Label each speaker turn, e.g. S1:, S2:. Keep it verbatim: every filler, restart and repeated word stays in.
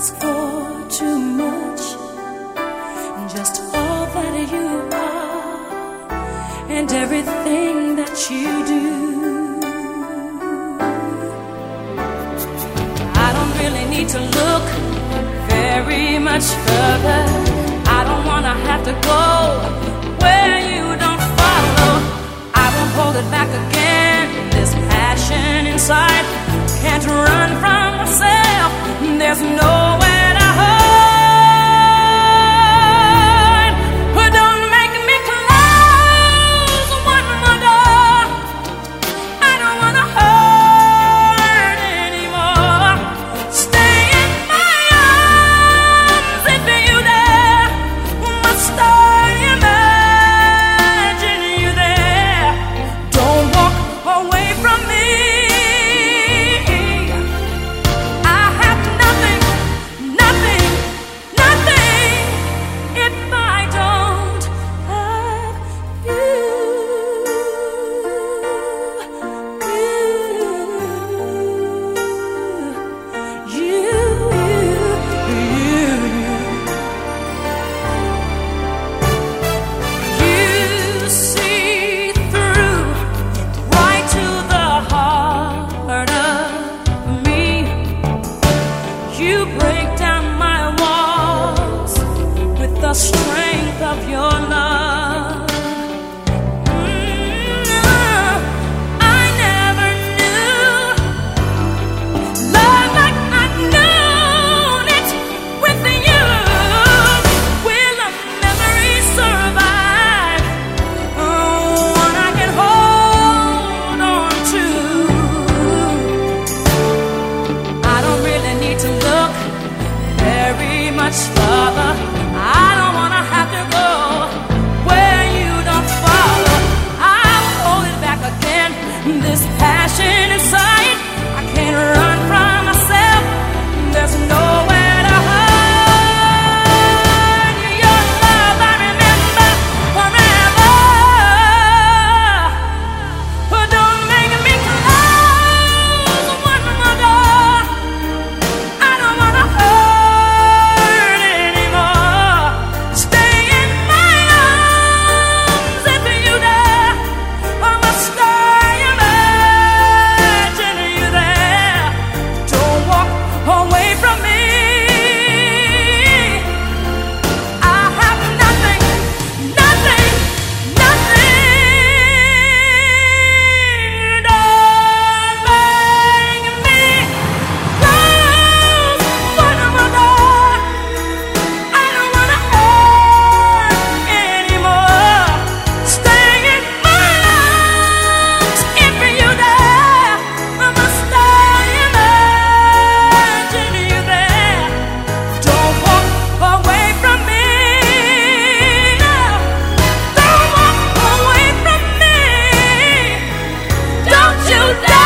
S1: ask for too much, just all that you are and everything that you do. I don't really need to look very much further. I don't wanna have to go where you don't follow. I won't hold it back again. This passion inside can't run from myself. There's nowhere to hide. But don't make me close one more door. I don't wanna hurt anymore. Stay in my arms if you dare. Must I imagine you there? Don't walk away from me. You break down my walls with the strength of your love. Mm, I never knew love like I've known it with you. Will a memory survive? Oh, one I can hold on to. I don't really need to look very much further. I don't wanna have to go where you don't follow. I'll hold it back again. This passion inside, I can't run from myself. There's nowhere to hide. Your love I remember forever. But don't make me close one more door. I don't wanna hurt anymore. Stay in my arms if you dare. Or must I imagine you there? Don't walk away from me. I have nothing, nothing, nothing. Don't make me close one more door. I don't wanna hurt anymore. Stay in my arms if you dare. Must I imagine you there? Don't walk away from me. Don't walk away from me. Don't you dare.